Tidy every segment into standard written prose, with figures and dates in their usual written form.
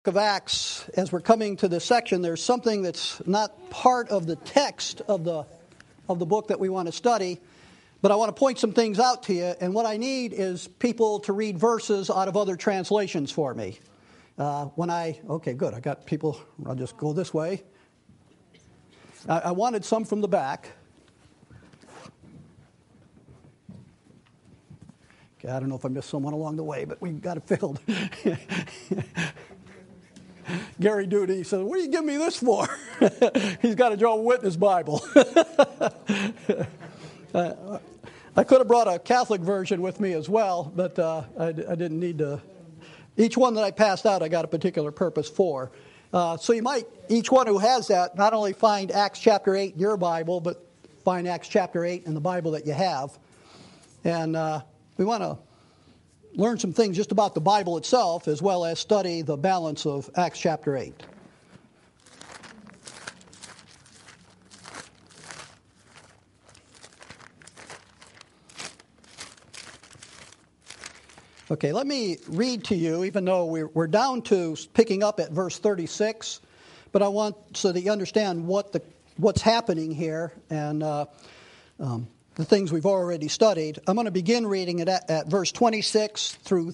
Of Acts, as we're coming to this section, there's something that's not part of the text of the book that we want to study, but I want to point some things out to you, and what I need is people to read verses out of other translations for me. Okay, good, I got people, I'll just go this way. I wanted some from the back. Okay, I don't know if I missed someone along the way, but we got it filled. Gary Duty says, "What are you giving me this for?" He's got a Jehovah's Witness Bible. I could have brought a Catholic version with me as well, but I didn't need to. Each one that I passed out, I got a particular purpose for. So you might, each one who has that, not only find Acts chapter 8 in your Bible, but find Acts chapter 8 in the Bible that you have. And we want to learn some things just about the Bible itself, as well as study the balance of Acts chapter 8. Okay, let me read to you, even though we're down to picking up at verse 36, but I want so that you understand what's happening here and the things we've already studied. I'm going to begin reading it at verse 26 through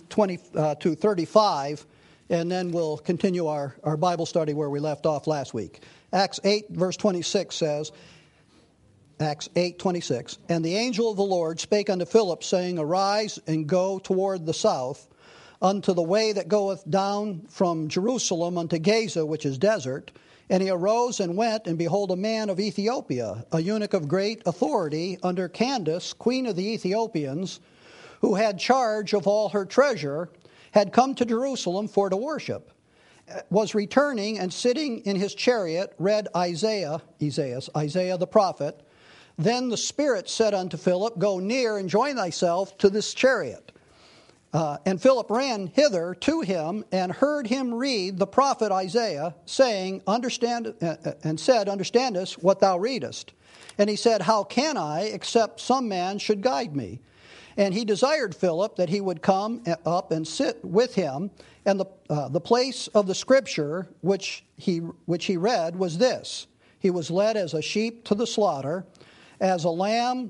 35, and then we'll continue our Bible study where we left off last week. Acts 8, verse 26 says, Acts 8:26, "And the angel of the Lord spake unto Philip, saying, Arise and go toward the south, unto the way that goeth down from Jerusalem unto Gaza, which is desert. And he arose and went, and behold, a man of Ethiopia, a eunuch of great authority, under Candace, queen of the Ethiopians, who had charge of all her treasure, had come to Jerusalem for to worship, was returning, and sitting in his chariot, read Isaiah the prophet. Then the Spirit said unto Philip, Go near and join thyself to this chariot. And Philip ran hither to him and heard him read the prophet Isaiah, saying, Understandest what thou readest? And he said, How can I, except some man should guide me? And he desired Philip that he would come up and sit with him. And the place of the scripture which he read was this: He was led as a sheep to the slaughter, as a lamb,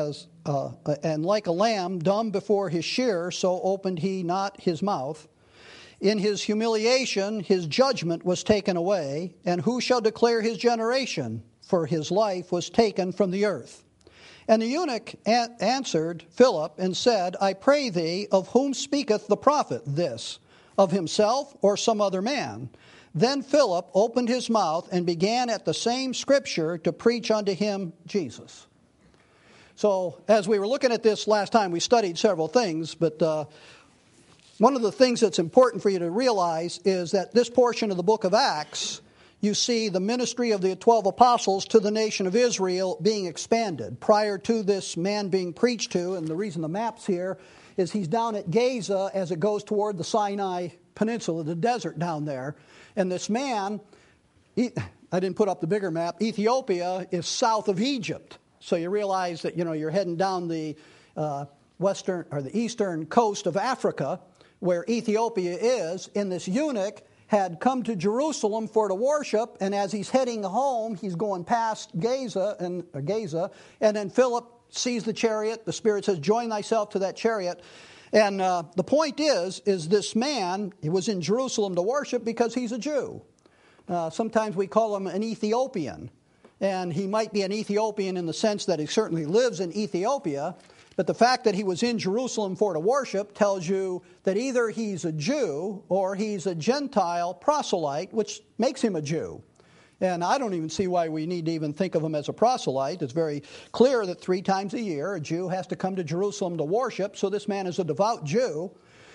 and like a lamb dumb before his shearer, so opened he not his mouth. In his humiliation his judgment was taken away, and who shall declare his generation? For his life was taken from the earth. And the eunuch answered Philip and said, I pray thee, of whom speaketh the prophet this? Of himself or some other man? Then Philip opened his mouth and began at the same scripture to preach unto him Jesus. So as we were looking at this last time, we studied several things, but one of the things that's important for you to realize is that this portion of the book of Acts, you see the ministry of the 12 apostles to the nation of Israel being expanded. Prior to this man being preached to, and the reason the map's here is he's down at Gaza as it goes toward the Sinai Peninsula, the desert down there. And this man, I didn't put up the bigger map, Ethiopia is south of Egypt. So you realize that, you're heading down the western or the eastern coast of Africa, where Ethiopia is, and this eunuch had come to Jerusalem for to worship, and as he's heading home, he's going past Gaza, and then Philip sees the chariot. The Spirit says, Join thyself to that chariot. And the point is this man, he was in Jerusalem to worship because he's a Jew. Sometimes we call him an Ethiopian. And he might be an Ethiopian in the sense that he certainly lives in Ethiopia. But the fact that he was in Jerusalem for to worship tells you that either he's a Jew or he's a Gentile proselyte, which makes him a Jew. And I don't even see why we need to even think of him as a proselyte. It's very clear that 3 times a year a Jew has to come to Jerusalem to worship. So this man is a devout Jew.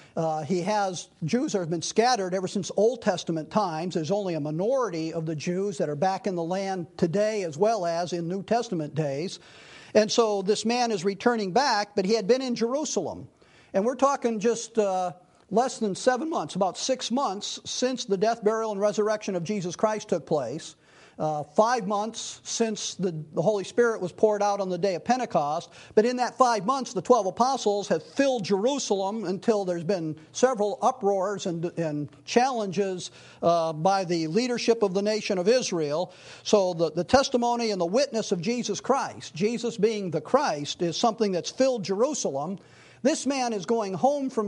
Jews have been scattered ever since Old Testament times. There's only a minority of the Jews that are back in the land today as well as in New Testament days. And so this man is returning back, but he had been in Jerusalem. And we're talking just less than 7 months, about 6 months since the death, burial, and resurrection of Jesus Christ took place. 5 months since the Holy Spirit was poured out on the day of Pentecost. But in that 5 months, the 12 apostles have filled Jerusalem until there's been several uproars and challenges by the leadership of the nation of Israel. So the testimony and the witness of Jesus Christ, Jesus being the Christ, is something that's filled Jerusalem. This man is going home from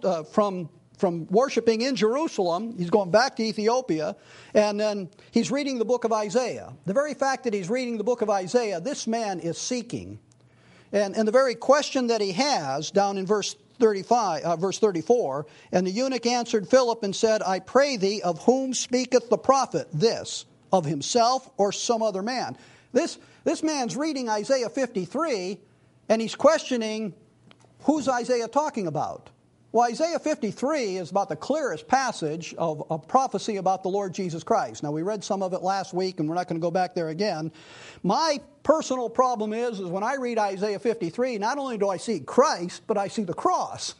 from worshiping in Jerusalem. He's going back to Ethiopia, and then he's reading the book of Isaiah. The very fact that he's reading the book of Isaiah, this man is seeking. And the very question that he has down in verse 34, and the eunuch answered Philip and said, I pray thee, of whom speaketh the prophet this, of himself or some other man? This man's reading Isaiah 53, and he's questioning, who's Isaiah talking about? Well, Isaiah 53 is about the clearest passage of a prophecy about the Lord Jesus Christ. Now, we read some of it last week, and we're not going to go back there again. My personal problem is when I read Isaiah 53, not only do I see Christ, but I see the cross.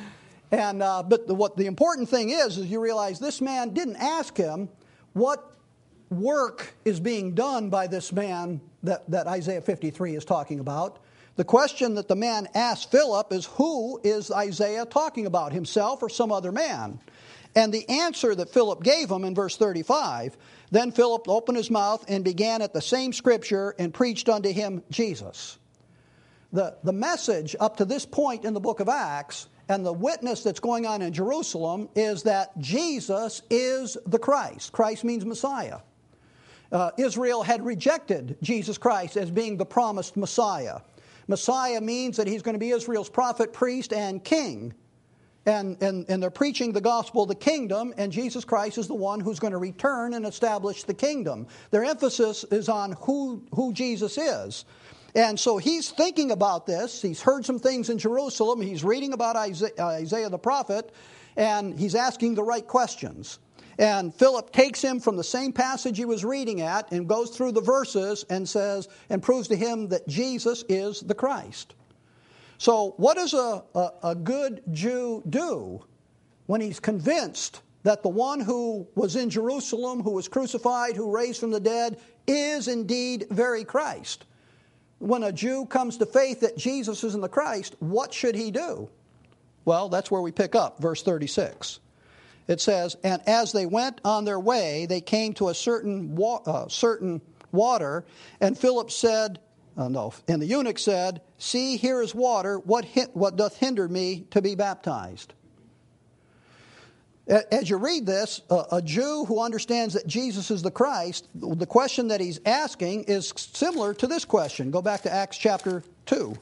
But what the important thing is you realize this man didn't ask him what work is being done by this man that Isaiah 53 is talking about. The question that the man asked Philip is, who is Isaiah talking about, himself or some other man? And the answer that Philip gave him in verse 35, then Philip opened his mouth and began at the same scripture and preached unto him Jesus. The message up to this point in the book of Acts and the witness that's going on in Jerusalem is that Jesus is the Christ. Christ means Messiah. Israel had rejected Jesus Christ as being the promised Messiah. Messiah means that he's going to be Israel's prophet, priest, and king. And they're preaching the gospel of the kingdom, and Jesus Christ is the one who's going to return and establish the kingdom. Their emphasis is on who Jesus is. And so he's thinking about this. He's heard some things in Jerusalem. He's reading about Isaiah the prophet, and he's asking the right questions. And Philip takes him from the same passage he was reading at and goes through the verses and says, and proves to him that Jesus is the Christ. So what does a good Jew do when he's convinced that the one who was in Jerusalem, who was crucified, who raised from the dead, is indeed very Christ? When a Jew comes to faith that Jesus isn't the Christ, what should he do? Well, that's where we pick up, verse 36. It says, and as they went on their way, they came to a certain water, and Philip said, and the eunuch said, see, here is water, what doth hinder me to be baptized? As you read this, a Jew who understands that Jesus is the Christ, the question that he's asking is similar to this question. Go back to Acts chapter 2.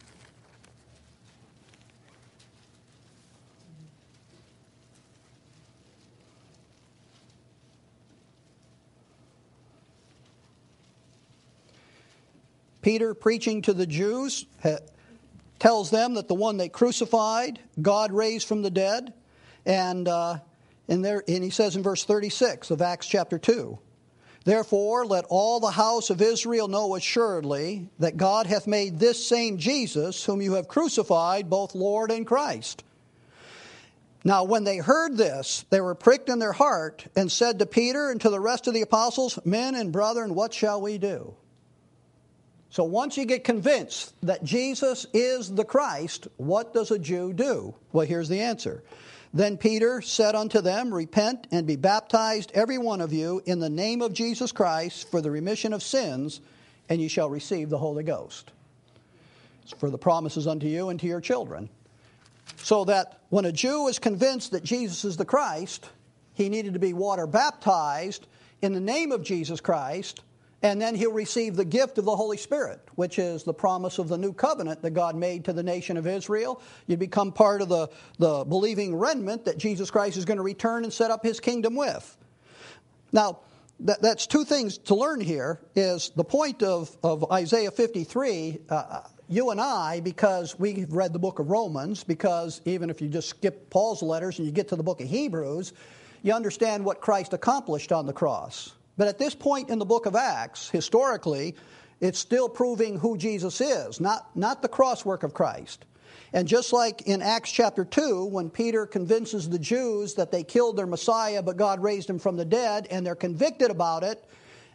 Peter, preaching to the Jews, tells them that the one they crucified, God raised from the dead. And he says in verse 36 of Acts chapter 2, therefore let all the house of Israel know assuredly that God hath made this same Jesus, whom you have crucified, both Lord and Christ. Now when they heard this, they were pricked in their heart and said to Peter and to the rest of the apostles, men and brethren, what shall we do? So once you get convinced that Jesus is the Christ, what does a Jew do? Well, here's the answer. Then Peter said unto them, repent and be baptized every one of you in the name of Jesus Christ for the remission of sins, and ye shall receive the Holy Ghost. It's for the promises unto you and to your children. So that when a Jew is convinced that Jesus is the Christ, he needed to be water baptized in the name of Jesus Christ, and then he'll receive the gift of the Holy Spirit, which is the promise of the new covenant that God made to the nation of Israel. You become part of the believing remnant that Jesus Christ is going to return and set up his kingdom with. Now, that's two things to learn here. Is the point of Isaiah 53, you and I, because we've read the book of Romans, because even if you just skip Paul's letters and you get to the book of Hebrews, you understand what Christ accomplished on the cross. But at this point in the book of Acts, historically, it's still proving who Jesus is, not the cross work of Christ. And just like in Acts chapter 2, when Peter convinces the Jews that they killed their Messiah, but God raised him from the dead, and they're convicted about it,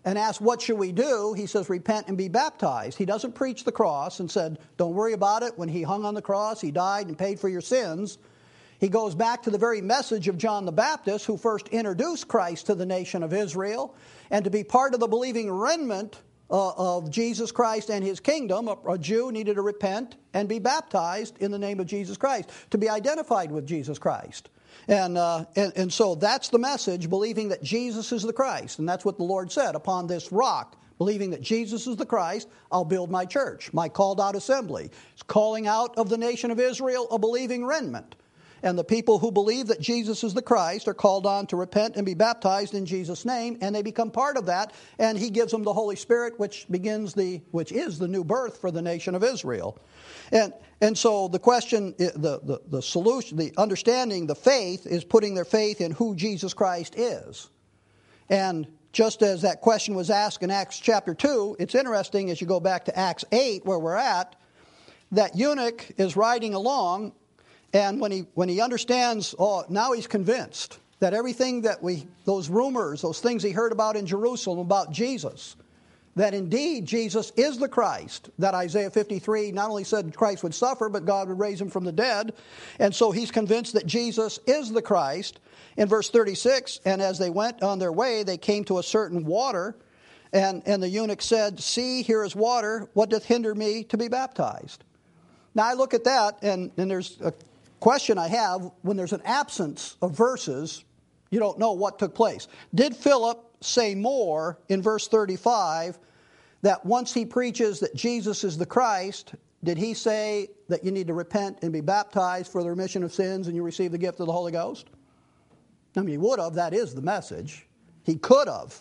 and asked, what should we do? He says, repent and be baptized. He doesn't preach the cross and said, don't worry about it. When he hung on the cross, he died and paid for your sins. He goes back to the very message of John the Baptist, who first introduced Christ to the nation of Israel. And to be part of the believing remnant of Jesus Christ and his kingdom, a Jew needed to repent and be baptized in the name of Jesus Christ, to be identified with Jesus Christ. And so that's the message, believing that Jesus is the Christ. And that's what the Lord said, upon this rock, believing that Jesus is the Christ, I'll build my church, my called out assembly. It's calling out of the nation of Israel a believing remnant. And the people who believe that Jesus is the Christ are called on to repent and be baptized in Jesus' name, and they become part of that, and he gives them the Holy Spirit, which is the new birth for the nation of Israel. And so the question, the solution, the understanding, the faith is putting their faith in who Jesus Christ is. And just as that question was asked in Acts chapter 2, it's interesting as you go back to Acts 8, where we're at, that eunuch is riding along. And when he understands, now he's convinced that everything that those rumors, those things he heard about in Jerusalem about Jesus, that indeed Jesus is the Christ, that Isaiah 53 not only said Christ would suffer, but God would raise him from the dead. And so he's convinced that Jesus is the Christ. In verse 36, and as they went on their way, they came to a certain water, and the eunuch said, see, here is water, what doth hinder me to be baptized? Now I look at that, and there's a question I have, when there's an absence of verses, you don't know what took place. Did Philip say more in verse 35 that once he preaches that Jesus is the Christ, did he say that you need to repent and be baptized for the remission of sins and you receive the gift of the Holy Ghost? I mean, he would have. That is the message. He could have.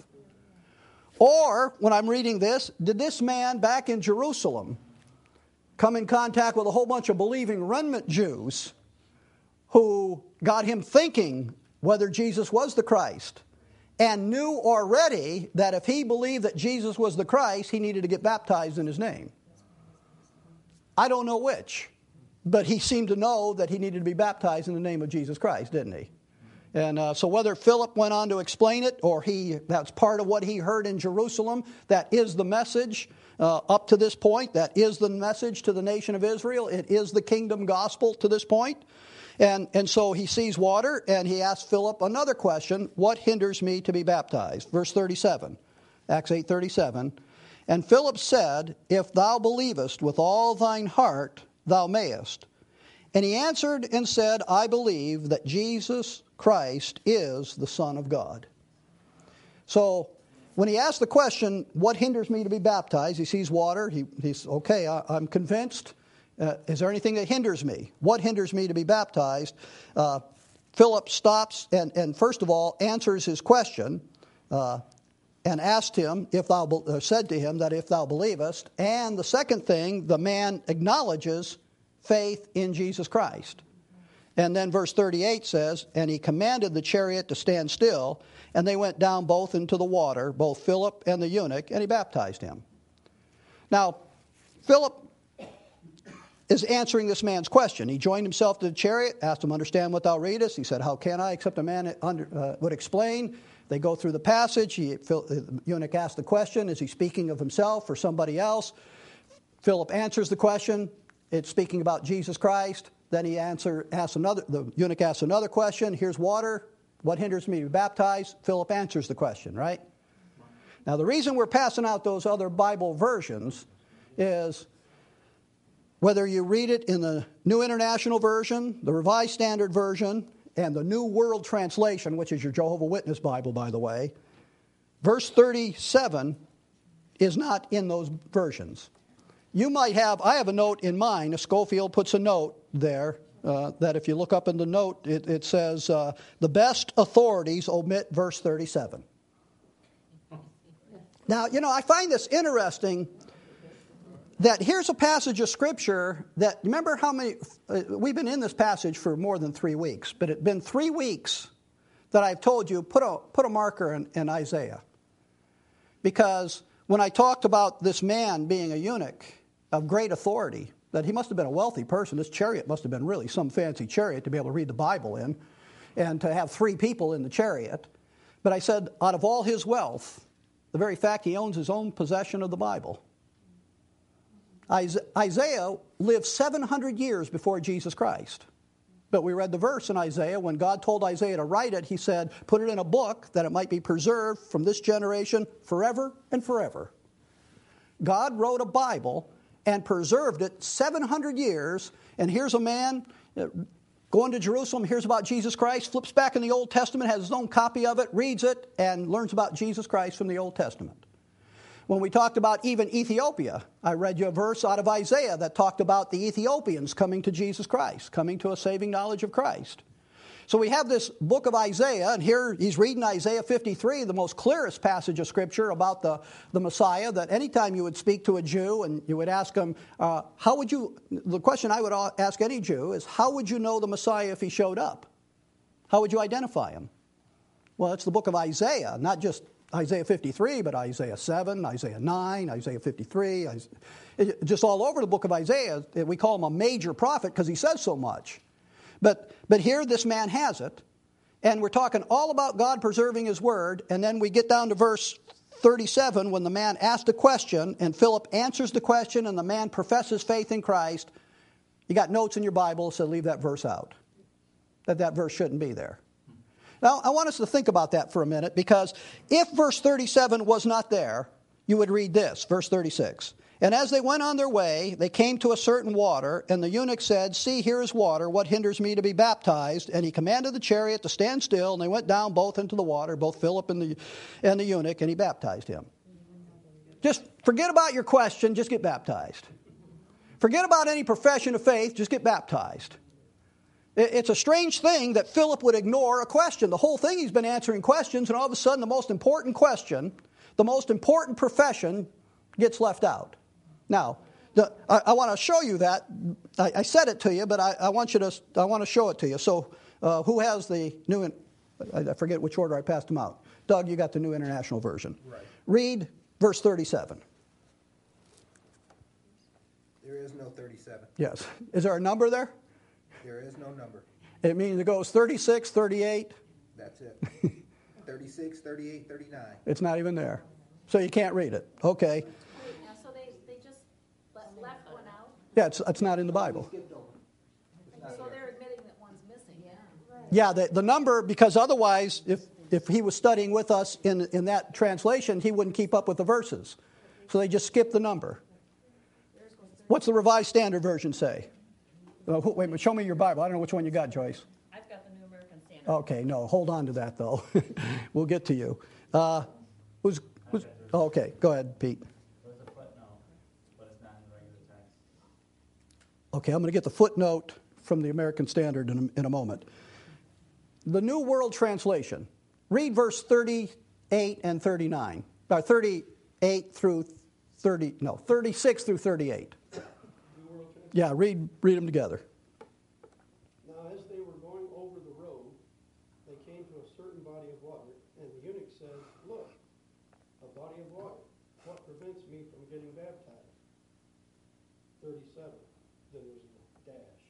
Or, when I'm reading this, did this man back in Jerusalem come in contact with a whole bunch of believing remnant Jews who got him thinking whether Jesus was the Christ, and knew already that if he believed that Jesus was the Christ, he needed to get baptized in his name? I don't know which, but he seemed to know that he needed to be baptized in the name of Jesus Christ, didn't he? And so whether Philip went on to explain it, or that's part of what he heard in Jerusalem, that is the message up to this point. That is the message to the nation of Israel. It is the kingdom gospel to this point. And so he sees water, and he asks Philip another question, what hinders me to be baptized? Verse 37, Acts 8:37. And Philip said, if thou believest with all thine heart, thou mayest. And he answered and said, I believe that Jesus Christ is the Son of God. So when he asks the question, what hinders me to be baptized? He sees water. He's okay, I'm convinced. Is there anything that hinders me? What hinders me to be baptized? Philip stops and first of all answers his question and asked him, said to him that if thou believest. And the second thing, the man acknowledges faith in Jesus Christ. And then verse 38 says, and he commanded the chariot to stand still, and they went down both into the water, both Philip and the eunuch, and he baptized him. Now, Philip is answering this man's question. He joined himself to the chariot, asked him, understand what thou readest? He said, how can I, except a man would explain? They go through the passage. The eunuch asked the question, is he speaking of himself or somebody else? Philip answers the question. It's speaking about Jesus Christ. Then the eunuch asks another question. Here's water. What hinders me to be baptized? Philip answers the question, right? Now, the reason we're passing out those other Bible versions is whether you read it in the New International Version, the Revised Standard Version, and the New World Translation, which is your Jehovah's Witness Bible, by the way, verse 37 is not in those versions. I have a note in mine. Schofield puts a note there that if you look up in the note, it says, the best authorities omit verse 37. Now, I find this interesting that here's a passage of Scripture that, remember how many, we've been in this passage for more than 3 weeks, but it's been 3 weeks that I've told you, put a marker in Isaiah. Because when I talked about this man being a eunuch of great authority, that he must have been a wealthy person. This chariot must have been really some fancy chariot to be able to read the Bible in, and to have 3 people in the chariot. But I said, out of all his wealth, the very fact he owns his own possession of the Bible. Isaiah lived 700 years before Jesus Christ. But we read the verse in Isaiah. When God told Isaiah to write it, he said, put it in a book that it might be preserved from this generation forever and forever. God wrote a Bible and preserved it 700 years. And here's a man going to Jerusalem, hears about Jesus Christ, flips back in the Old Testament, has his own copy of it, reads it, and learns about Jesus Christ from the Old Testament. When we talked about even Ethiopia, I read you a verse out of Isaiah that talked about the Ethiopians coming to Jesus Christ, coming to a saving knowledge of Christ. So we have this book of Isaiah, and here he's reading Isaiah 53, the most clearest passage of Scripture about the Messiah, that anytime you would speak to a Jew and you would ask him, the question I would ask any Jew is, how would you know the Messiah if he showed up? How would you identify him? Well, it's the book of Isaiah, not just Isaiah 53, but Isaiah 7, Isaiah 9, Isaiah 53, just all over the book of Isaiah. We call him a major prophet because he says so much. But here this man has it, and we're talking all about God preserving his word, and then we get down to verse 37 when the man asked a question, and Philip answers the question, and the man professes faith in Christ. You got notes in your Bible, so leave that verse out. That verse shouldn't be there. Now, I want us to think about that for a minute, because if verse 37 was not there, you would read this, verse 36. And as they went on their way, they came to a certain water, and the eunuch said, see, here is water. What hinders me to be baptized? And he commanded the chariot to stand still, and they went down both into the water, both Philip and the eunuch, and he baptized him. Just forget about your question, just get baptized. Forget about any profession of faith, just get baptized. It's a strange thing that Philip would ignore a question. The whole thing he's been answering questions, and all of a sudden the most important question, the most important profession gets left out. Now, I want to show you that. I said it to you, but I want to show it to you. So who has the new, I forget which order I passed them out. Doug, you got the New International Version. Right. Read verse 37. There is no 37. Yes. Is there a number there? There is no number. It means it goes 36, 38. That's it. 36, 38, 39. It's not even there. So you can't read it. Okay. Wait, now, so they just left one out? Yeah, it's not in the Bible. So they're admitting that one's missing. Yeah. Right. Yeah, the number, because otherwise, if he was studying with us in that translation, he wouldn't keep up with the verses. So they just skipped the number. What's the Revised Standard Version say? Wait a minute, show me your Bible. I don't know which one you got, Joyce. I've got the New American Standard. Okay, no, hold on to that, though. We'll get to you. Who's okay, go ahead, Pete. There's a footnote, but it's not in the regular text. Okay, I'm going to get the footnote from the American Standard in a moment. The New World Translation. Read verse 38 and 39. 38 through 36 through 38. Yeah, read them together. Now, as they were going over the road, they came to a certain body of water, and the eunuch said, look, a body of water. What prevents me from getting baptized? 37. Then there's a dash.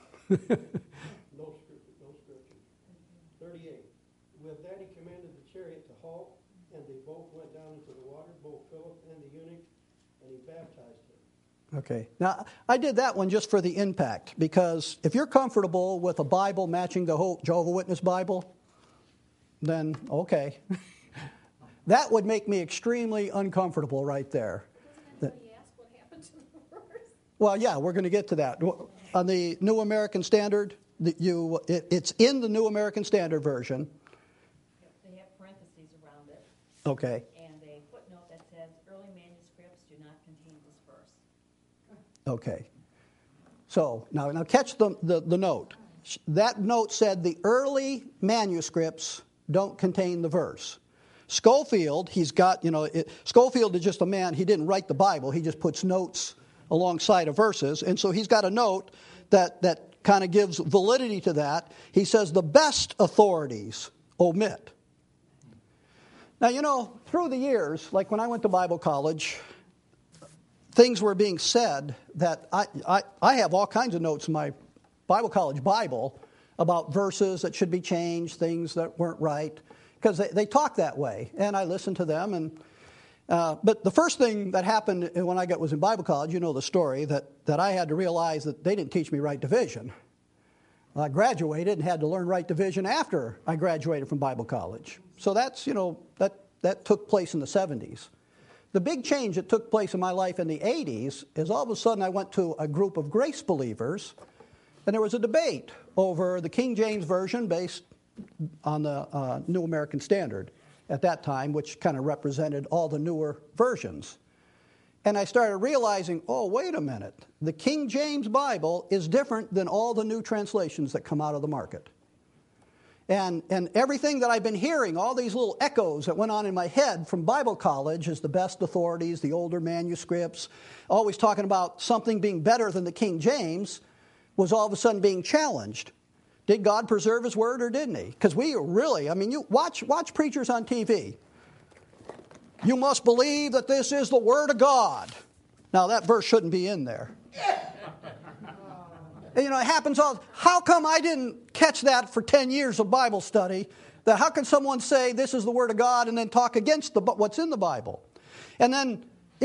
No scripture. 38. With that he commanded the chariot to halt, and they both went down into the water, both Philip and the eunuch, and he baptized him. Okay. Now, I did that one just for the impact, because if you're comfortable with a Bible matching the whole Jehovah's Witness Bible, then okay. That would make me extremely uncomfortable right there. Doesn't anybody ask what happened to the verse? Well, yeah, we're going to get to that. On the New American Standard, it's in the New American Standard Version. They have parentheses around it. Okay. And a footnote that says early manuscripts do not contain this verse. Okay. So, now catch the note. That note said the early manuscripts don't contain the verse. Schofield, Schofield is just a man, he didn't write the Bible, he just puts notes alongside of verses, and so he's got a note that kind of gives validity to that. He says the best authorities omit. Now, through the years, like when I went to Bible college, things were being said that I have all kinds of notes in my Bible college Bible about verses that should be changed, things that weren't right, because they talk that way. And I listened to them, But the first thing that happened when I was in Bible college, you know the story, that I had to realize that they didn't teach me right division. I graduated and had to learn right division after I graduated from Bible college. So that's, that took place in the 70s. The big change that took place in my life in the 80s is all of a sudden I went to a group of grace believers, and there was a debate over the King James Version based on the New American Standard at that time, which kind of represented all the newer versions. And I started realizing, oh, wait a minute. The King James Bible is different than all the new translations that come out of the market. And everything that I've been hearing, all these little echoes that went on in my head from Bible college as the best authorities, the older manuscripts, always talking about something being better than the King James, was all of a sudden being challenged. Did God preserve His Word or didn't He? Because we really, you watch preachers on TV. You must believe that this is the Word of God. Now that verse shouldn't be in there. And, it happens all. How come I didn't catch that for 10 years of Bible study? That how can someone say this is the Word of God and then talk against what's in the Bible? And then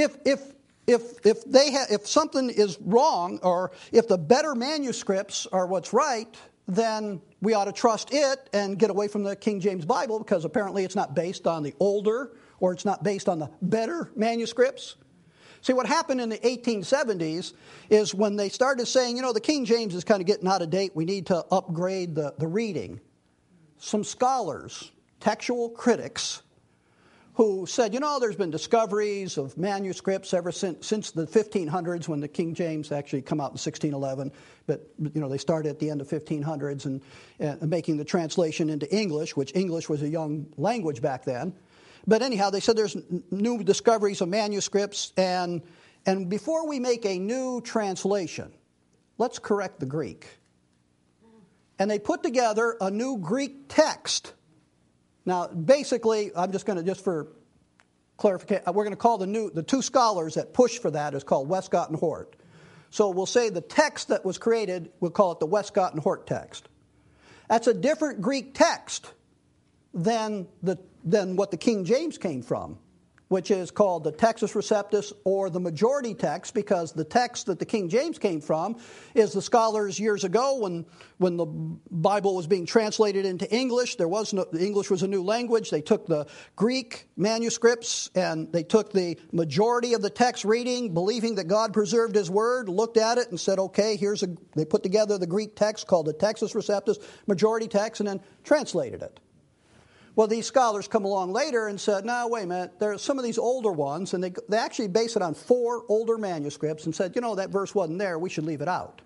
if something is wrong, or if the better manuscripts are what's right, then we ought to trust it and get away from the King James Bible, because apparently it's not based on the older, or it's not based on the better manuscripts. See, what happened in the 1870s is when they started saying, the King James is kind of getting out of date, we need to upgrade the reading. Some scholars, textual critics, who said, there's been discoveries of manuscripts ever since the 1500s, when the King James actually come out in 1611. But, they started at the end of 1500s and making the translation into English, which English was a young language back then. But anyhow, they said there's new discoveries of manuscripts, and before we make a new translation, let's correct the Greek. And they put together a new Greek text. Now, basically, I'm just for clarification, we're going to call the two scholars that push for that is called Westcott and Hort. So we'll say the text that was created, we'll call it the Westcott and Hort text. That's a different Greek text than what the King James came from, which is called the Textus Receptus, or the majority text, because the text that the King James came from is the scholars years ago when the Bible was being translated into English. English was a new language. They took the Greek manuscripts and they took the majority of the text reading, believing that God preserved His Word, looked at it and said, okay, they put together the Greek text called the Textus Receptus, majority text, and then translated it. Well, these scholars come along later and said, no, wait a minute, there are some of these older ones, and they actually base it on 4 older manuscripts and said, that verse wasn't there, we should leave it out.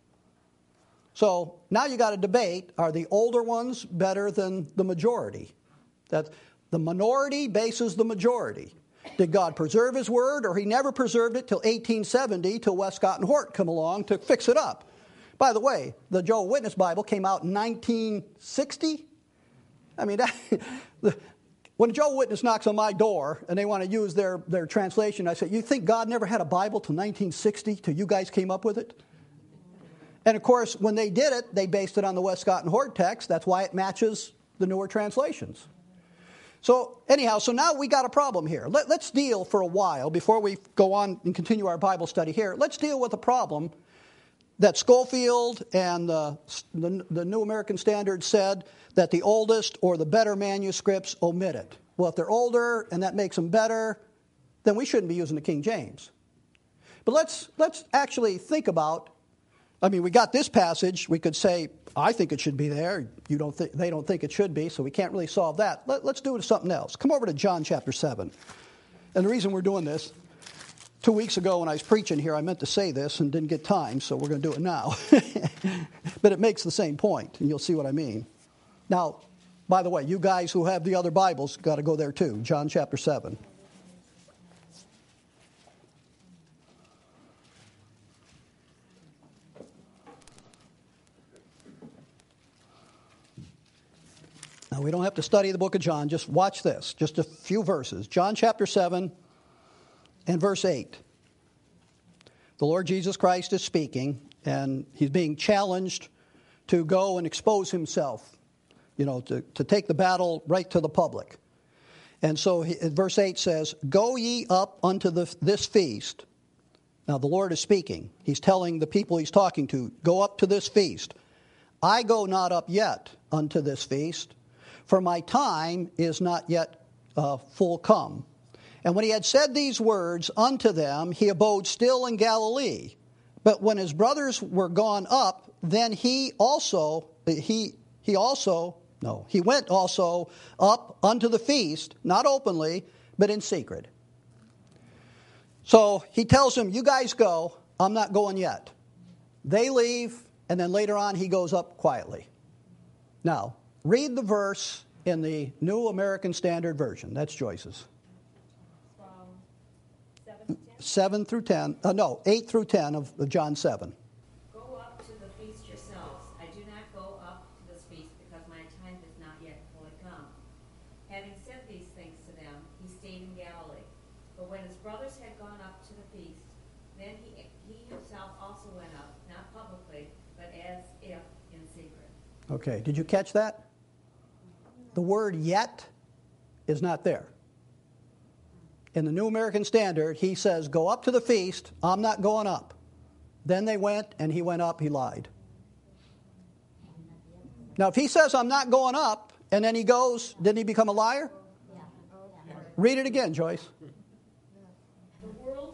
So now you got a debate, are the older ones better than the majority? That the minority bases the majority. Did God preserve His Word, or He never preserved it till 1870, till Westcott and Hort come along to fix it up? By the way, the Jehovah's Witness Bible came out in 1960. When a Jehovah's Witness knocks on my door and they want to use their translation, I say, you think God never had a Bible till 1960, till you guys came up with it? And of course, when they did it, they based it on the Westcott and Hort text. That's why it matches the newer translations. So anyhow, now we got a problem here. Let's deal for a while, before we go on and continue our Bible study here, let's deal with a problem that Schofield and the New American Standard said that the oldest or the better manuscripts omit it. Well, if they're older and that makes them better, then we shouldn't be using the King James. But let's actually think about, we got this passage, we could say, I think it should be there, they don't think it should be, so we can't really solve that. Let's do it something else. Come over to John chapter 7. And the reason we're doing this, 2 weeks ago when I was preaching here, I meant to say this and didn't get time, so we're going to do it now. But it makes the same point, and you'll see what I mean. Now, by the way, you guys who have the other Bibles got to go there too. John chapter 7. Now, we don't have to study the book of John. Just watch this. Just a few verses. John chapter 7 and verse 8. The Lord Jesus Christ is speaking, and He's being challenged to go and expose Himself, to take the battle right to the public. And so verse 8 says, "Go ye up unto this feast." Now the Lord is speaking. He's telling the people he's talking to, "Go up to this feast. I go not up yet unto this feast, for my time is not yet full come." And when he had said these words unto them, he abode still in Galilee. But when his brothers were gone up, then he went also up unto the feast, not openly, but in secret. So he tells them, "You guys go, I'm not going yet." They leave, and then later on he goes up quietly. Now, read the verse in the New American Standard Version. That's Joyce's. From 7 to 10? 7 through 10, 8 through 10 of John 7. Go up to the feast yourselves. I do not go up to this feast because my time has not yet fully come. Having said these things to them, he stayed in Galilee. But when his brothers had gone up to the feast, then he himself also went up, not publicly, but as if in secret. Okay, did you catch that? The word "yet" is not there. In the New American Standard, he says, "Go up to the feast, I'm not going up." Then they went, and he went up, he lied. Now, if he says, "I'm not going up," and then he goes, didn't he become a liar? Read it again, Joyce. The world,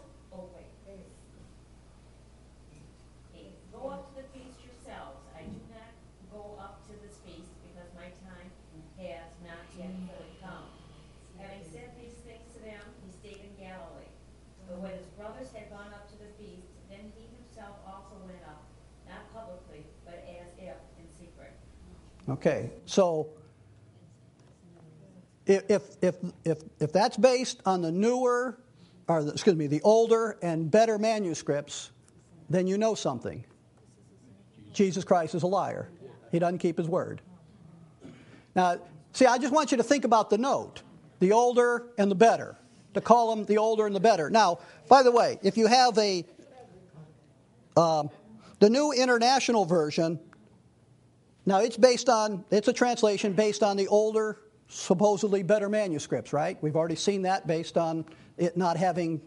go up to the feast yourselves. I do not go up to this feast because my time has not yet fully come. Having said these things to them, he stayed in Galilee. But when his brothers had gone up to the feast, then he himself also went up, not publicly, but as if in secret. Okay, so if that's based on the the older and better manuscripts, then you know something. Jesus Christ is a liar. He doesn't keep his word. Now, see, I just want you to think about the note, the older and the better, to call them the older and the better. Now, by the way, if you have the New International Version, now it's a translation based on the older, supposedly better manuscripts, right? We've already seen that based on it not having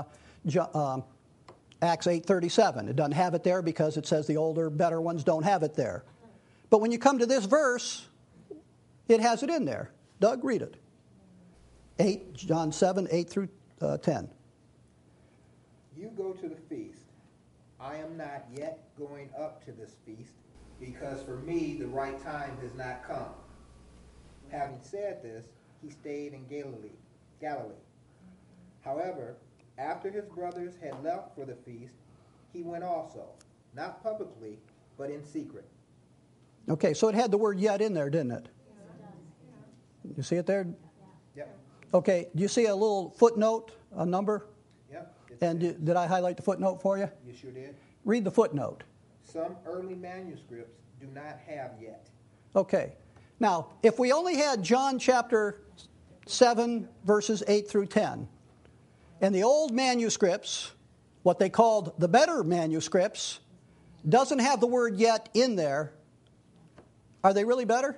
Acts 8:37. It doesn't have it there because it says the older, better ones don't have it there. But when you come to this verse, it has it in there. Doug, read it. John 7, 8 through 10. You go to the feast. I am not yet going up to this feast, because for me the right time has not come. Having said this, he stayed in Galilee. However, after his brothers had left for the feast, he went also, not publicly, but in secret. Okay, so it had the word "yet" in there, didn't it? You see it there? Yep. Okay, do you see a little footnote, a number? Yep. And did I highlight the footnote for you? You sure did. Read the footnote. Some early manuscripts do not have yet. Okay. Now, if we only had John chapter 7, verses 8 through 10, and the old manuscripts, what they called the better manuscripts, doesn't have the word "yet" in there, are they really better?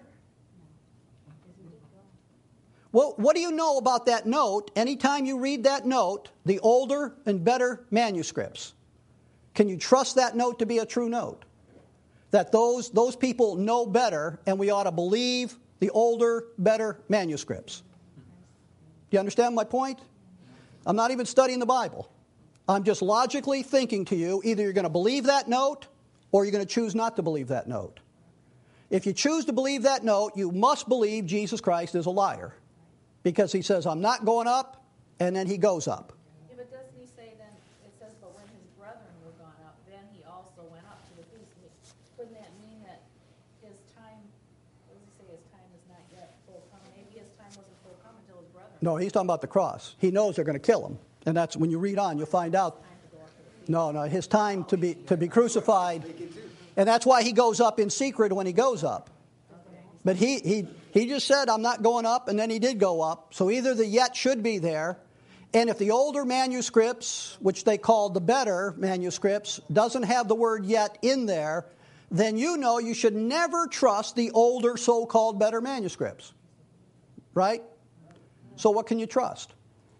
Well, what do you know about that note anytime you read that note, the older and better manuscripts? Can you trust that note to be a true note? That those people know better, and we ought to believe the older, better manuscripts. Do you understand my point? I'm not even studying the Bible. I'm just logically thinking to you, either you're going to believe that note or you're going to choose not to believe that note. If you choose to believe that note, you must believe Jesus Christ is a liar. Because he says, "I'm not going up," and then he goes up. Yeah, but doesn't he say then, it says, "But when his brethren were gone up, then he also went up to the feast." Couldn't that mean that his time, what does he say, his time is not yet full come? Maybe his time wasn't full come until his brethren. No, he's talking about the cross. He knows they're going to kill him. And that's when you read on, you'll find out. No, his time to be crucified. And that's why he goes up in secret when he goes up. But he just said, "I'm not going up," and then he did go up. So either the "yet" should be there, and if the older manuscripts, which they called the better manuscripts, doesn't have the word "yet" in there, then you know you should never trust the older so-called better manuscripts. Right? So what can you trust?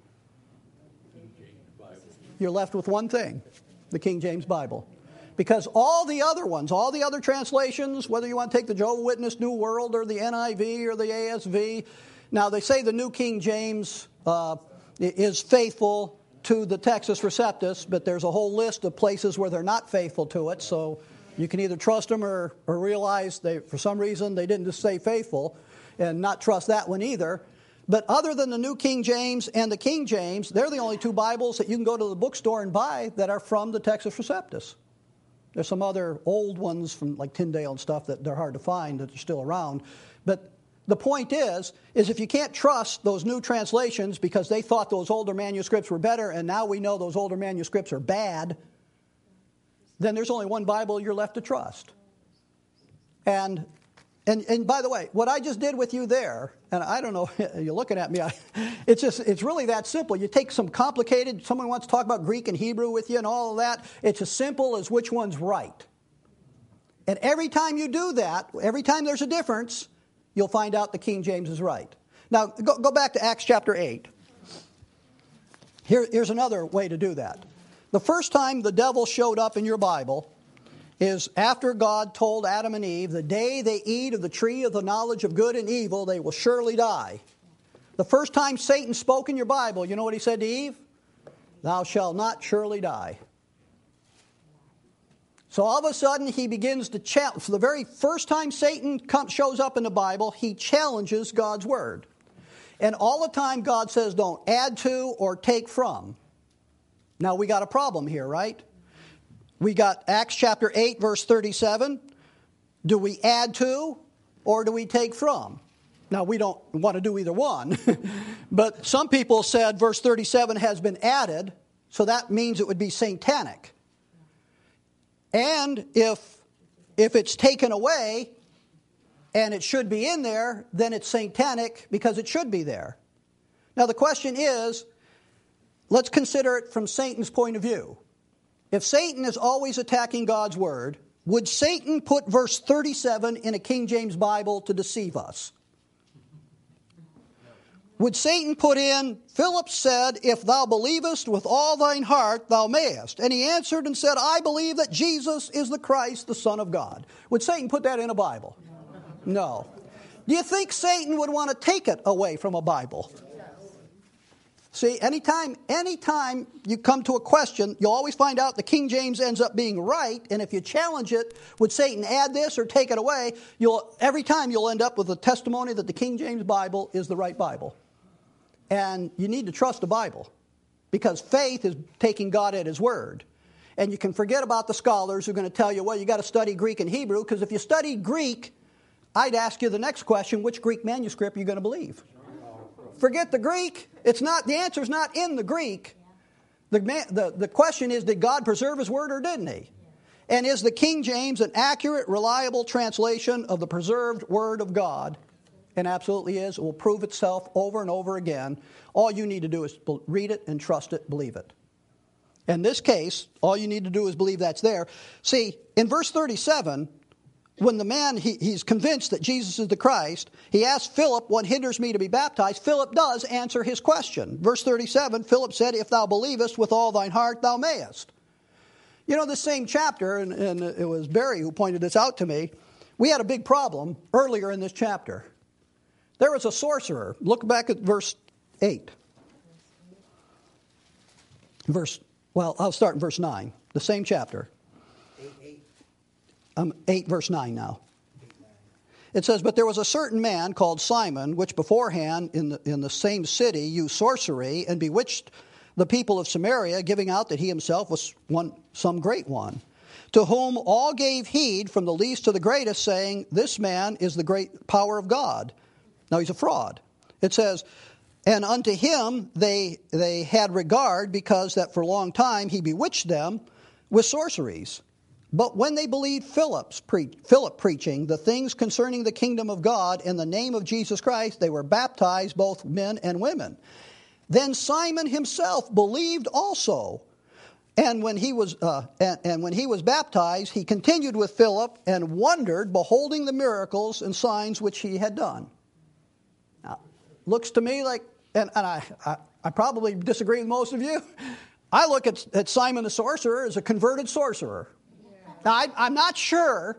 You're left with one thing, the King James Bible. Because all the other ones, all the other translations, whether you want to take the Jehovah's Witness New World or the NIV or the ASV, now they say the New King James is faithful to the Textus Receptus, but there's a whole list of places where they're not faithful to it, so you can either trust them or realize they, for some reason they didn't just say faithful, and not trust that one either. But other than the New King James and the King James, they're the only two Bibles that you can go to the bookstore and buy that are from the Textus Receptus. There's some other old ones from like Tyndale and stuff that they're hard to find that are still around. But the point is if you can't trust those new translations because they thought those older manuscripts were better and now we know those older manuscripts are bad, then there's only one Bible you're left to trust. And by the way, what I just did with you there, and I don't know, you're looking at me, it's really that simple. You take some complicated, someone wants to talk about Greek and Hebrew with you and all of that, it's as simple as which one's right. And every time you do that, every time there's a difference, you'll find out the King James is right. Now, go back to Acts chapter 8. Here's another way to do that. The first time the devil showed up in your Bible is after God told Adam and Eve, the day they eat of the tree of the knowledge of good and evil, they will surely die. The first time Satan spoke in your Bible, you know what he said to Eve? Thou shalt not surely die. So all of a sudden he begins to challenge. For the very first time Satan shows up in the Bible, he challenges God's word. And all the time God says don't add to or take from. Now we got a problem here, right? We got Acts chapter 8, verse 37. Do we add to or do we take from? Now, we don't want to do either one. But some people said verse 37 has been added, so that means it would be satanic. And if it's taken away and it should be in there, then it's satanic because it should be there. Now, the question is, let's consider it from Satan's point of view. If Satan is always attacking God's word, would Satan put verse 37 in a King James Bible to deceive us? Would Satan put in, Philip said, if thou believest with all thine heart, thou mayest. And he answered and said, I believe that Jesus is the Christ, the Son of God. Would Satan put that in a Bible? No. Do you think Satan would want to take it away from a Bible? See, anytime you come to a question, you'll always find out the King James ends up being right, and if you challenge it, would Satan add this or take it away, every time you'll end up with a testimony that the King James Bible is the right Bible. And you need to trust the Bible, because faith is taking God at His word. And you can forget about the scholars who are going to tell you, well, you got to study Greek and Hebrew, because if you study Greek, I'd ask you the next question, which Greek manuscript are you going to believe? Forget the Greek. The answer's not in the Greek. The question is, did God preserve His word or didn't He? And is the King James an accurate, reliable translation of the preserved word of God? And absolutely is. It will prove itself over and over again. All you need to do is read it and trust it, believe it. In this case, all you need to do is believe that's there. See, in verse 37, when the man, he's convinced that Jesus is the Christ, he asks Philip, what hinders me to be baptized? Philip does answer his question. Verse 37, Philip said, if thou believest with all thine heart, thou mayest. You know, this same chapter, and it was Barry who pointed this out to me, we had a big problem earlier in this chapter. There was a sorcerer. Look back at verse 8. I'll start in verse 9, the same chapter. 8 verse 9 now. It says, but there was a certain man called Simon, which beforehand in the same city used sorcery and bewitched the people of Samaria, giving out that he himself was some great one, to whom all gave heed from the least to the greatest, saying, this man is the great power of God. Now he's a fraud. It says, and unto him they had regard, because that for a long time he bewitched them with sorceries. But when they believed Philip preaching the things concerning the kingdom of God in the name of Jesus Christ, they were baptized, both men and women. Then Simon himself believed also. And when he was baptized, he continued with Philip and wondered, beholding the miracles and signs which he had done. Now, looks to me like and I probably disagree with most of you. I look at Simon the sorcerer as a converted sorcerer. Now, I'm not sure,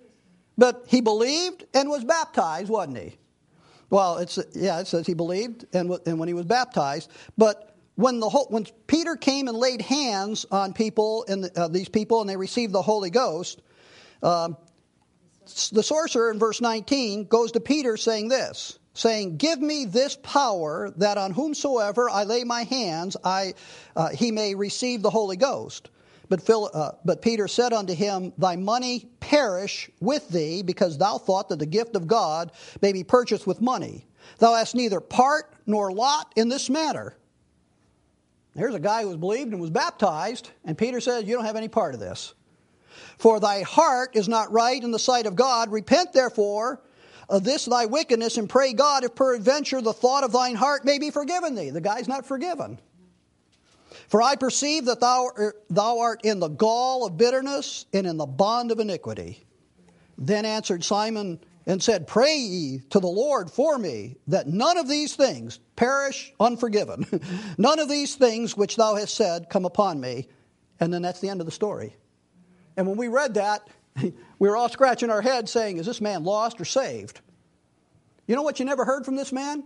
but he believed and was baptized, wasn't he? Well, it says he believed and when he was baptized. But when Peter came and laid hands on people, these people, and they received the Holy Ghost, the sorcerer in verse 19 goes to Peter saying this, saying, "Give me this power that on whomsoever I lay my hands, he may receive the Holy Ghost." But Peter said unto him, "Thy money perish with thee, because thou thought that the gift of God may be purchased with money. Thou hast neither part nor lot in this matter." Here's a guy who was believed and was baptized, and Peter says, "You don't have any part of this. For thy heart is not right in the sight of God. Repent therefore of this thy wickedness, and pray God, if peradventure the thought of thine heart may be forgiven thee." The guy's not forgiven. "For I perceive that thou art in the gall of bitterness and in the bond of iniquity." Then answered Simon and said, "Pray ye to the Lord for me, that none of these things perish unforgiven. None of these things which thou hast said come upon me." And then that's the end of the story. And when we read that, we were all scratching our heads saying, is this man lost or saved? You know what you never heard from this man?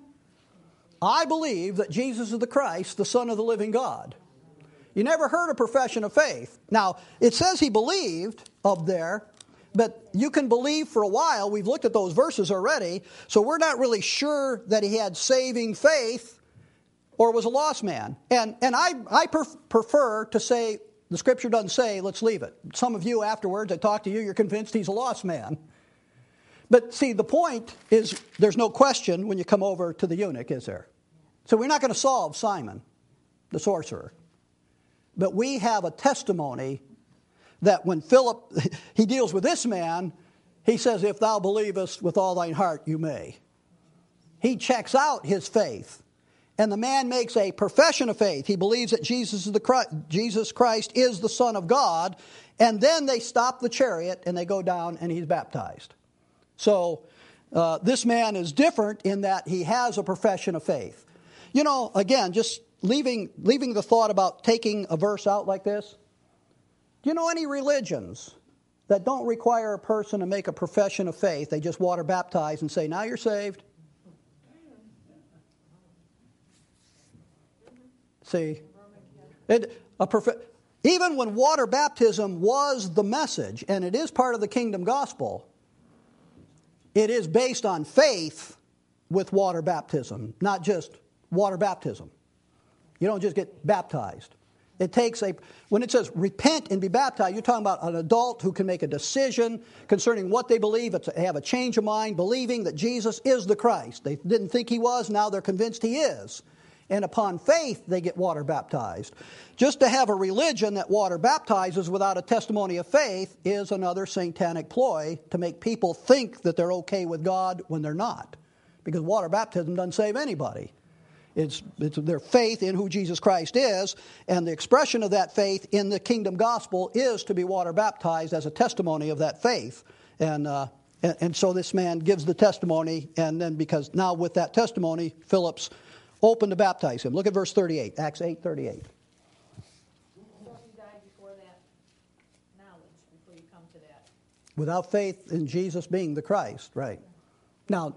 "I believe that Jesus is the Christ, the Son of the living God." You never heard a profession of faith. Now, it says he believed up there, but you can believe for a while. We've looked at those verses already, so we're not really sure that he had saving faith or was a lost man. And I prefer to say, the Scripture doesn't say, let's leave it. Some of you afterwards, I talk to you, you're convinced he's a lost man. But see, the point is, there's no question when you come over to the eunuch, is there? So we're not going to solve Simon, the sorcerer. But we have a testimony that when Philip, he deals with this man, he says, "If thou believest with all thine heart, you may." He checks out his faith. And the man makes a profession of faith. He believes that Jesus Christ is the Son of God. And then they stop the chariot and they go down and he's baptized. So this man is different in that he has a profession of faith. You know, again, just leaving the thought about taking a verse out like this. Do you know any religions that don't require a person to make a profession of faith? They just water baptize and say, "Now you're saved." See, even when water baptism was the message, and it is part of the kingdom gospel, it is based on faith with water baptism, not just water baptism. You don't just get baptized. It takes when it says repent and be baptized, you're talking about an adult who can make a decision concerning what they believe. They have a change of mind, believing that Jesus is the Christ. They didn't think he was, now they're convinced he is. And upon faith, they get water baptized. Just to have a religion that water baptizes without a testimony of faith is another satanic ploy to make people think that they're okay with God when they're not. Because water baptism doesn't save anybody. It's their faith in who Jesus Christ is, and the expression of that faith in the kingdom gospel is to be water baptized as a testimony of that faith. And so this man gives the testimony, and then because now with that testimony, Philip's open to baptize him. Look at verse 38, Acts 8:38. So you died before that knowledge, before you come to that. Without faith in Jesus being the Christ, right. Now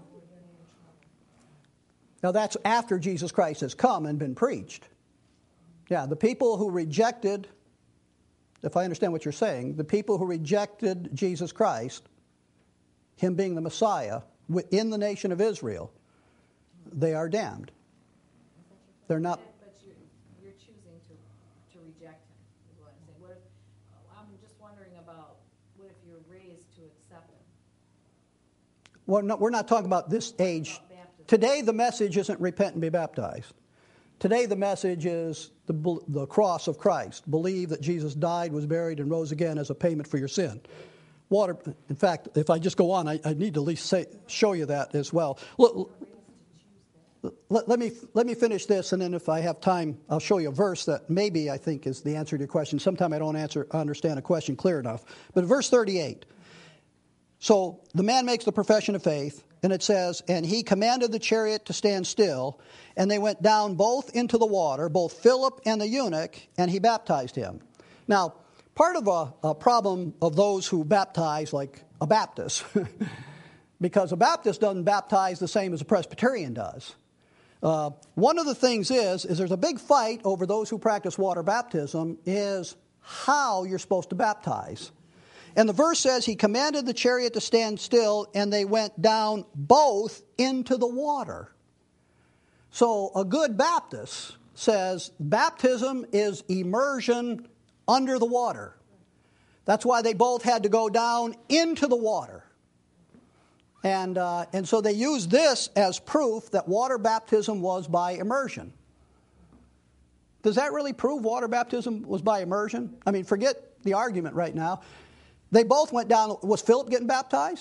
that's after Jesus Christ has come and been preached. Yeah, the people who rejected, if I understand what you're saying, the people who rejected Jesus Christ, him being the Messiah, in the nation of Israel, they are damned. They're not. But you're choosing to reject him, is what I'm saying. I'm just wondering about, what if you're raised to accept him? Well, no, we're not talking about this age. Today the message isn't repent and be baptized. Today the message is the cross of Christ. Believe that Jesus died, was buried, and rose again as a payment for your sin. In fact, if I just go on, I need to at least show you that as well. Look, let me finish this, and then if I have time, I'll show you a verse that maybe I think is the answer to your question. Sometimes I don't understand a question clear enough. But verse 38. So the man makes the profession of faith. And it says, and he commanded the chariot to stand still, and they went down both into the water, both Philip and the eunuch, and he baptized him. Now, part of a problem of those who baptize, like a Baptist, because a Baptist doesn't baptize the same as a Presbyterian does. One of the things is there's a big fight over those who practice water baptism is how you're supposed to baptize. And the verse says, he commanded the chariot to stand still, and they went down both into the water. So a good Baptist says baptism is immersion under the water. That's why they both had to go down into the water. And so they used this as proof that water baptism was by immersion. Does that really prove water baptism was by immersion? I mean, forget the argument right now. They both went down. Was Philip getting baptized?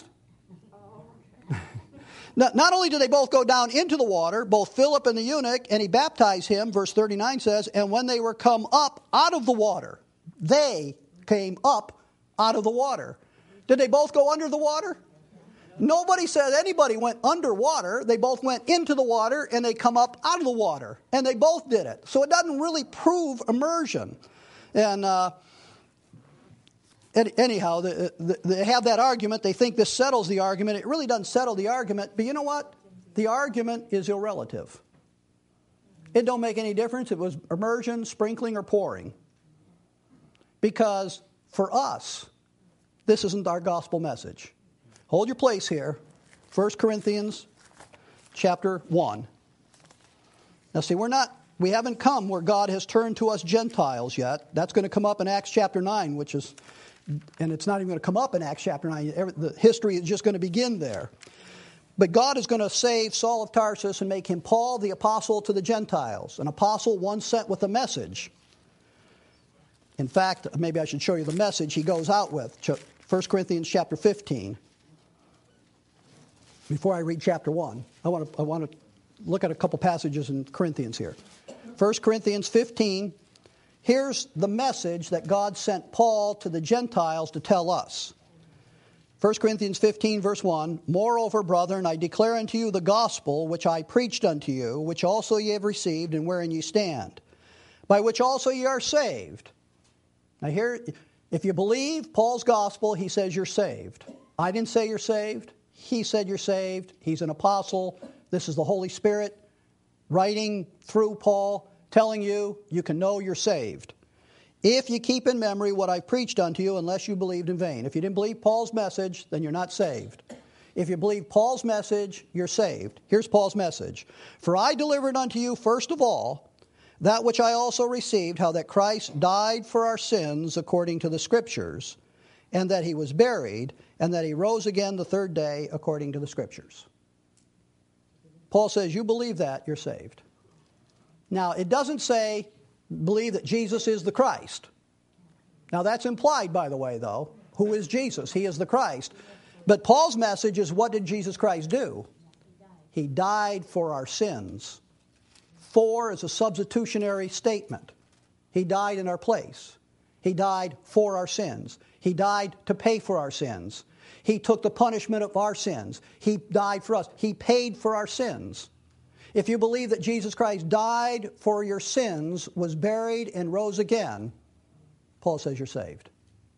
Not only did they both go down into the water, both Philip and the eunuch, and he baptized him, verse 39 says, and when they were come up out of the water, they came up out of the water. Did they both go under the water? Nobody said anybody went underwater. They both went into the water, and they come up out of the water. And they both did it. So it doesn't really prove immersion. And anyhow, they have that argument. They think this settles the argument. It really doesn't settle the argument. But you know what? The argument is irrelative. It don't make any difference if it was immersion, sprinkling, or pouring. Because for us, this isn't our gospel message. Hold your place here. 1 Corinthians chapter 1. Now see, we haven't come where God has turned to us Gentiles yet. That's going to come up in Acts chapter 9, and it's not even going to come up in Acts chapter 9. The history is just going to begin there. But God is going to save Saul of Tarsus and make him Paul, the apostle to the Gentiles. An apostle, one sent with a message. In fact, maybe I should show you the message he goes out with. 1 Corinthians chapter 15. Before I read chapter 1, I want to look at a couple passages in Corinthians here. 1 Corinthians 15. Here's the message that God sent Paul to the Gentiles to tell us. 1 Corinthians 15, verse 1, moreover, brethren, I declare unto you the gospel which I preached unto you, which also ye have received, and wherein ye stand, by which also ye are saved. Now here, if you believe Paul's gospel, he says you're saved. I didn't say you're saved. He said you're saved. He's an apostle. This is the Holy Spirit writing through Paul, telling you you can know you're saved. If you keep in memory what I preached unto you, unless you believed in vain. If you didn't believe Paul's message, then you're not saved. If you believe Paul's message, you're saved. Here's Paul's message. For I delivered unto you first of all that which I also received, how that Christ died for our sins according to the Scriptures, and that he was buried, and that he rose again the third day according to the Scriptures. Paul says, you believe that, you're saved. Now, it doesn't say, believe that Jesus is the Christ. Now, that's implied, by the way, though. Who is Jesus? He is the Christ. But Paul's message is, what did Jesus Christ do? He died for our sins. For is a substitutionary statement. He died in our place. He died for our sins. He died to pay for our sins. He took the punishment of our sins. He died for us. He paid for our sins. If you believe that Jesus Christ died for your sins, was buried, and rose again, Paul says you're saved.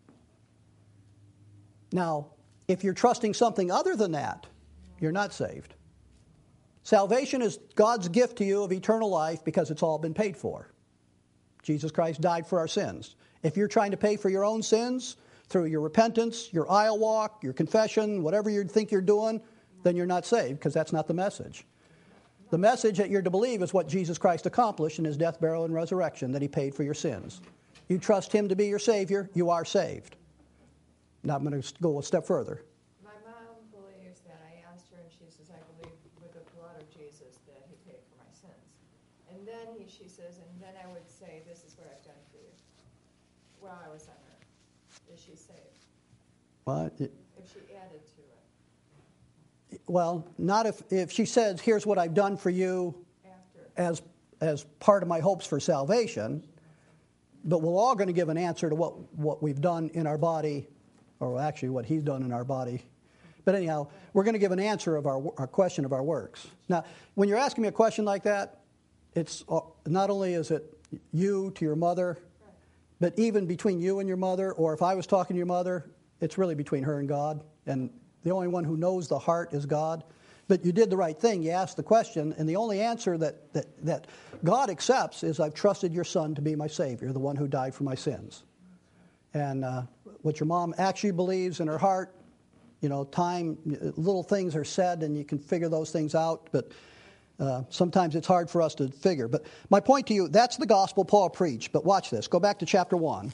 Now, if you're trusting something other than that, you're not saved. Salvation is God's gift to you of eternal life because it's all been paid for. Jesus Christ died for our sins. If you're trying to pay for your own sins through your repentance, your aisle walk, your confession, whatever you think you're doing, then you're not saved because that's not the message. The message that you're to believe is what Jesus Christ accomplished in his death, burial, and resurrection, that he paid for your sins. You trust him to be your Savior, you are saved. Now I'm going to go a step further. My mom believes that. I asked her, and she says, I believe with the blood of Jesus that he paid for my sins. And then she says, and then I would say, this is what I've done for you while I was on earth. Is she saved? What? If she added to it. Well, not if she says, here's what I've done for you After. as part of my hopes for salvation, but we're all going to give an answer to what we've done in our body, or actually what he's done in our body But anyhow, we're going to give an answer of our question of our works. Now, when you're asking me a question like that, it's not only is it you to your mother, but even between you and your mother, or if I was talking to your mother, it's really between her and God. And the only one who knows the heart is God. But you did the right thing. You asked the question, and the only answer that God accepts is, I've trusted your Son to be my Savior, the one who died for my sins. And what your mom actually believes in her heart, little things are said, and you can figure those things out, but sometimes it's hard for us to figure. But my point to you, that's the gospel Paul preached. But watch this. Go back to chapter 1.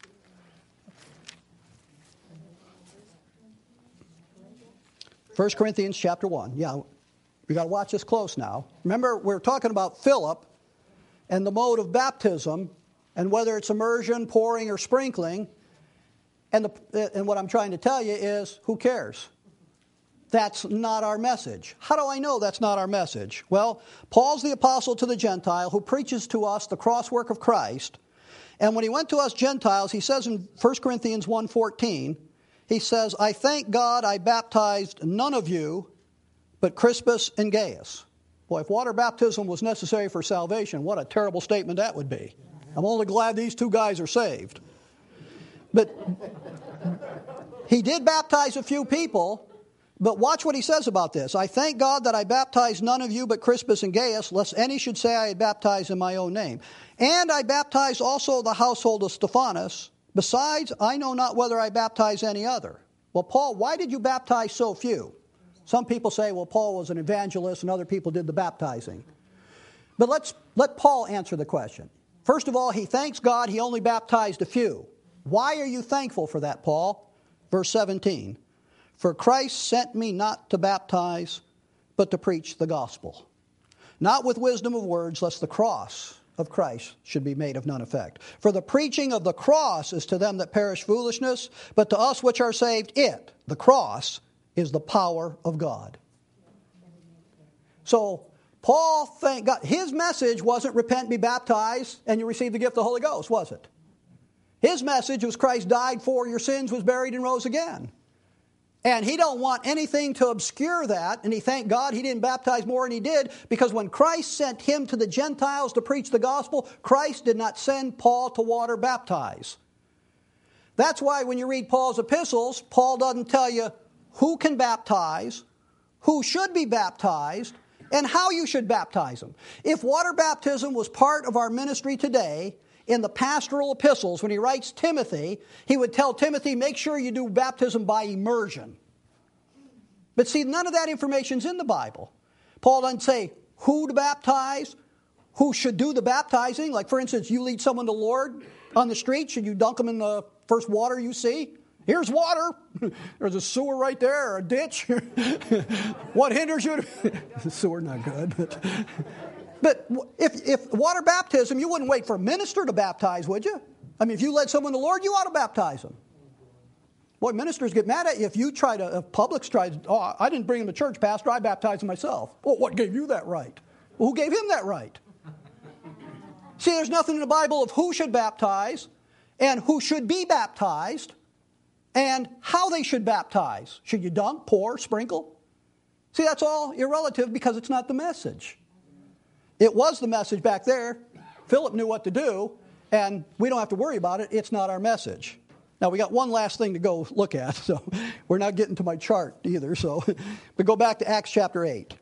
First Corinthians chapter 1. Yeah, we got to watch this close now. Remember, we're talking about Philip and the mode of baptism and whether it's immersion, pouring, or sprinkling. And what I'm trying to tell you is, who cares? That's not our message. How do I know that's not our message? Well, Paul's the apostle to the Gentile who preaches to us the crosswork of Christ. And when he went to us Gentiles, he says in 1 Corinthians 1:14, he says, I thank God I baptized none of you but Crispus and Gaius. Boy, if water baptism was necessary for salvation, what a terrible statement that would be. I'm only glad these two guys are saved. But he did baptize a few people, but watch what he says about this. I thank God that I baptized none of you but Crispus and Gaius, lest any should say I had baptized in my own name. And I baptized also the household of Stephanas. Besides, I know not whether I baptize any other. Well, Paul, why did you baptize so few? Some people say, well, Paul was an evangelist and other people did the baptizing. But let Paul answer the question. First of all, he thanks God he only baptized a few. Why are you thankful for that, Paul? Verse 17. For Christ sent me not to baptize, but to preach the gospel. Not with wisdom of words, lest the cross of Christ should be made of none effect. For the preaching of the cross is to them that perish foolishness, but to us which are saved, the cross, is the power of God. So, Paul, thank God, his message wasn't repent and be baptized and you receive the gift of the Holy Ghost, was it? His message was Christ died for your sins, was buried, and rose again. And he don't want anything to obscure that, and he thanked God he didn't baptize more than he did, because when Christ sent him to the Gentiles to preach the gospel, Christ did not send Paul to water baptize. That's why when you read Paul's epistles, Paul doesn't tell you who can baptize, who should be baptized, and how you should baptize them. If water baptism was part of our ministry today, in the pastoral epistles, when he writes Timothy, he would tell Timothy, make sure you do baptism by immersion. But see, none of that information's in the Bible. Paul doesn't say who to baptize, who should do the baptizing. Like, for instance, you lead someone to the Lord on the street, should you dunk them in the first water you see? Here's water. There's a sewer right there, or a ditch. What hinders you? The sewer, not good. But if water baptism, you wouldn't wait for a minister to baptize, would you? I mean, if you led someone to the Lord, you ought to baptize them. Boy, ministers get mad at you if Publix tries, I didn't bring him to church, Pastor, I baptized him myself. Well, what gave you that right? Well, who gave him that right? See, there's nothing in the Bible of who should baptize and who should be baptized and how they should baptize. Should you dunk, pour, sprinkle? See, that's all irrelative because it's not the message. It was the message back there. Philip knew what to do, and we don't have to worry about it. It's not our message. Now, we got one last thing to go look at, so we're not getting to my chart either. But go back to Acts chapter 8.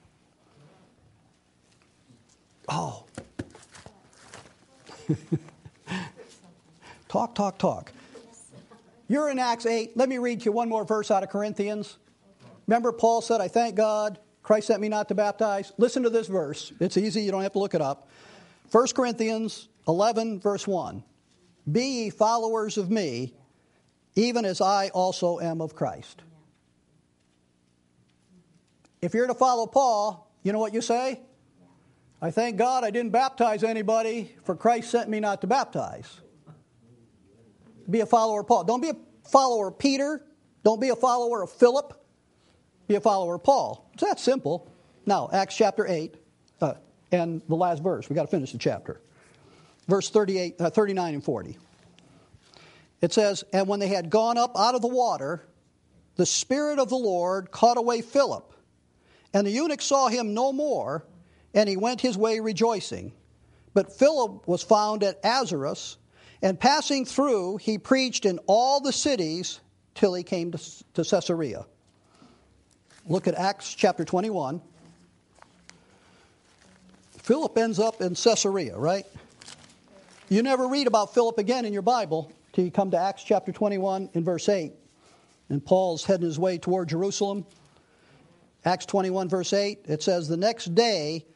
Oh. Talk. You're in Acts 8. Let me read to you one more verse out of Corinthians. Remember, Paul said, I thank God. Christ sent me not to baptize. Listen to this verse. It's easy. You don't have to look it up. 1 Corinthians 11, verse 1. Be ye followers of me, even as I also am of Christ. If you're to follow Paul, you know what you say? I thank God I didn't baptize anybody, for Christ sent me not to baptize. Be a follower of Paul. Don't be a follower of Peter. Don't be a follower of Philip. Be a follower of Paul. It's that simple. Now, Acts chapter 8, and the last verse. We've got to finish the chapter. Verse 39 and 40. It says, and when they had gone up out of the water, the Spirit of the Lord caught away Philip, and the eunuch saw him no more, and he went his way rejoicing. But Philip was found at Azotus, and passing through, he preached in all the cities till he came to Caesarea. Look at Acts chapter 21. Philip ends up in Caesarea, right? You never read about Philip again in your Bible till you come to Acts chapter 21 in verse 8. And Paul's heading his way toward Jerusalem. Acts 21 verse 8, it says, the next day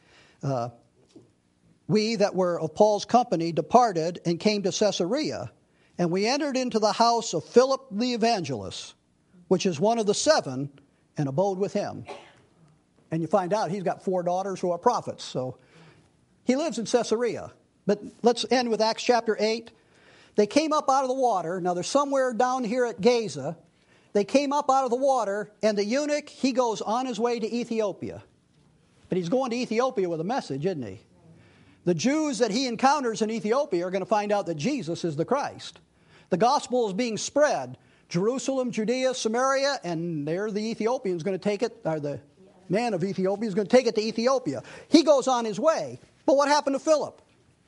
we that were of Paul's company departed and came to Caesarea, and we entered into the house of Philip the evangelist, which is one of the 7, and abode with him. And you find out he's got 4 daughters who are prophets, so he lives in Caesarea. But let's end with Acts chapter 8. They came up out of the water. Now they're somewhere down here at Gaza. They came up out of the water, and the eunuch, he goes on his way to Ethiopia. But he's going to Ethiopia with a message, isn't he? The Jews that he encounters in Ethiopia are going to find out that Jesus is the Christ. The gospel is being spread. Jerusalem, Judea, Samaria, and there the Ethiopian's going to take it, or the man of Ethiopia is going to take it to Ethiopia. He goes on his way. But what happened to Philip?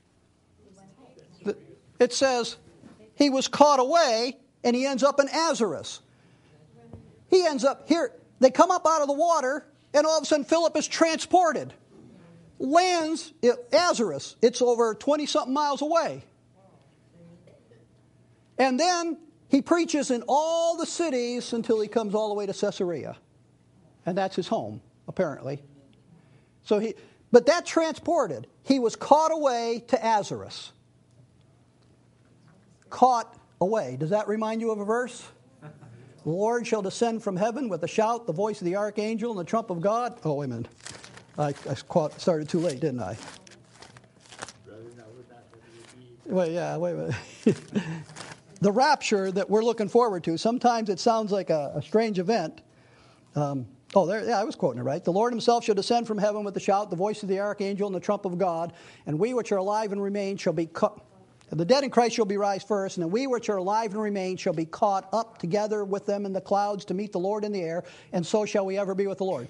It says he was caught away, and he ends up in Azotus. He ends up here. They come up out of the water, and all of a sudden Philip is transported. Lands at Azotus. It's over 20-something miles away. And then he preaches in all the cities until he comes all the way to Caesarea. And that's his home, apparently. But that transported. He was caught away to Azotus. Caught away. Does that remind you of a verse? The Lord shall descend from heaven with a shout, the voice of the archangel, and the trump of God. Oh, wait a minute. I started too late, didn't I? Well, yeah, wait a minute. The rapture that we're looking forward to, sometimes it sounds like a strange event. I was quoting it right. The Lord himself shall descend from heaven with a shout, the voice of the archangel, and the trump of God, and we which are alive and remain shall be caught. The dead in Christ shall be raised first, and then we which are alive and remain shall be caught up together with them in the clouds to meet the Lord in the air, and so shall we ever be with the Lord.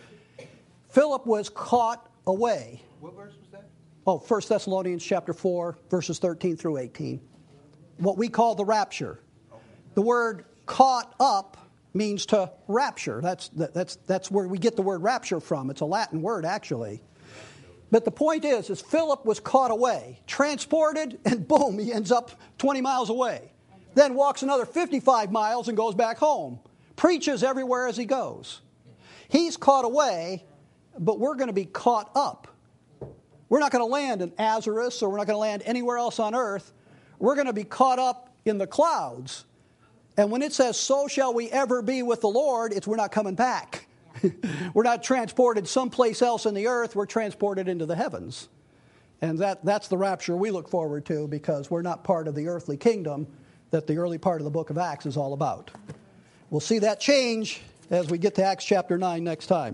Philip was caught away. What verse was that? 1 Thessalonians chapter 4, verses 13 through 18. What we call the rapture. The word caught up means to rapture. That's where we get the word rapture from. It's a Latin word, actually. But the point is Philip was caught away, transported, and boom, he ends up 20 miles away. Then walks another 55 miles and goes back home. Preaches everywhere as he goes. He's caught away, but we're going to be caught up. We're not going to land in Azotus, or we're not going to land anywhere else on earth. We're going to be caught up in the clouds. And when it says, so shall we ever be with the Lord, we're not coming back. We're not transported someplace else in the earth. We're transported into the heavens. And that's the rapture we look forward to, because we're not part of the earthly kingdom that the early part of the book of Acts is all about. We'll see that change as we get to Acts chapter 9 next time.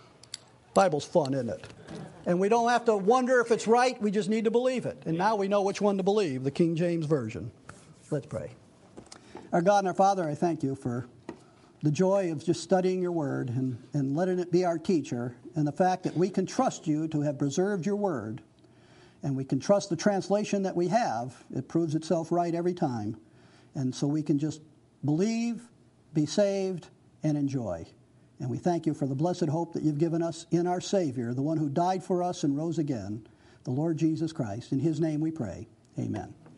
Bible's fun, isn't it? And we don't have to wonder if it's right. We just need to believe it. And now we know which one to believe, the King James Version. Let's pray. Our God and our Father, I thank you for the joy of just studying your word and letting it be our teacher, and the fact that we can trust you to have preserved your word, and we can trust the translation that we have. It proves itself right every time. And so we can just believe, be saved, and enjoy. And we thank you for the blessed hope that you've given us in our Savior, the one who died for us and rose again, the Lord Jesus Christ. In his name we pray. Amen.